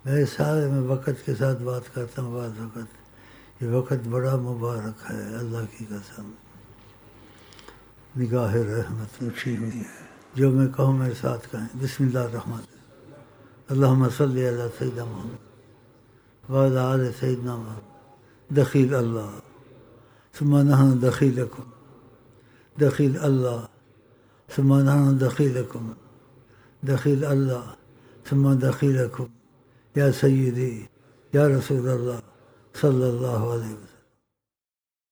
मैं सारे में वक़्त के साथ बात करता हूँ बात वक़्त, ये वक़्त बड़ा मुबारक है, अल्लाह की कसम निगाह रहमत उठी हुई है। जो मैं कहूँ मेरे साथ कहें, बिस्मिल्लाह रहमान अल्लाहुम्मा सल्ली अला सय्यिदना मुहम्मद व अला आलि सय्यिदना मुहम्मद। दखील अल्लाह सुम्मा नहनु दखीलकुम, दखील अल्लाह सुम्मा नहनु दखीलकुम, दखील अल्लाह सुम्मा दखीलकुम या सय्यिदी या रसूल अल्लाह सल्लल्लाहु अलैहि वसल्लम।